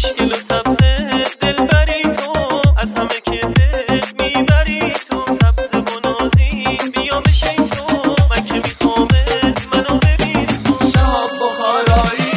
خوشگل و سبز دلبری تو، از همه که دل میبری تو. سبز و نازی بیا بشین تو، من که میخوامت منو ببین تو. شهاب بخارایی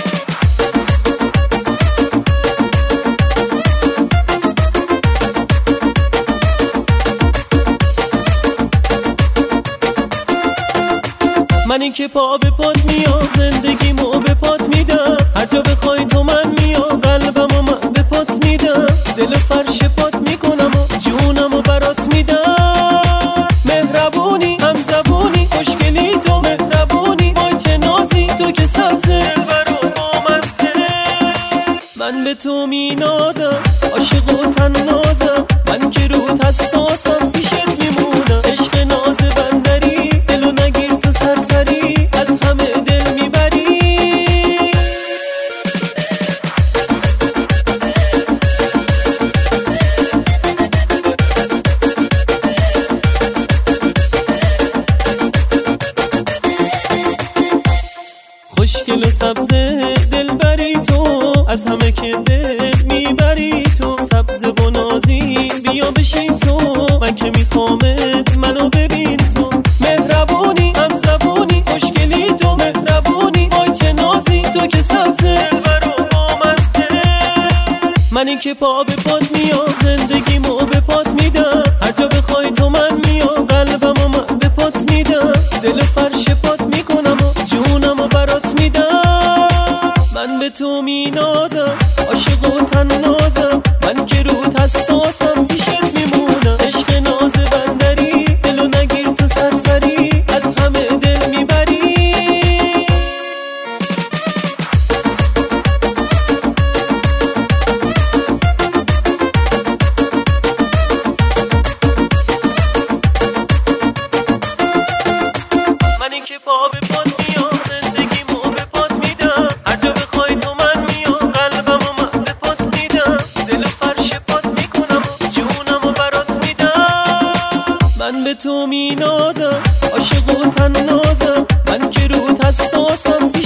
من این که پا به پات میام، زندگیمو به پات میدم. هر جا بخوای تو من میام، قلبمو من به پات میدم. دل فرش پات میکنم و جونمو برات میدم. مهربونی هم زبونی خوشگلی تو، مهربونی وای چه نازی تو که سبزه برو بامزه. من به تو مینازم عاشق و تنازم، من که روت حساسم پیشت میمونم. عشق ناز بندری دلو نگیر تو سرسری، از همه دل میبری. خوشگل و سبز دلبری تو، از همه که دل میبری تو. سبز و نازی بیا بشین تو، من که میخوامت منو ببین تو. مهربونی هم زبونی خوشگلی تو، مهربونی وای چه نازی تو که سبزه برو بامزه. من این که پا به پات میام، زندگیمو به پات میدم. هر جا بخوای تو من میام، قلبمو من به پات میدم. دل فرش پات میکنم و جونمو برات میدم. من به تو مینازم عاشق و تنازم، من که روت حساسم پیشت میمونم. عشق ناز بندری دلو نگیر تو سرسری، از همه دل میبری. من این که پا به پات میام، زندگیمو به پات میدم. هر جا بخوای تو من میام، قلبمو من به پات میدم. دل فرش پات میکنم و جونمو برات میدم. من به تو مینازم عاشق و تنازم، من که روت حساسم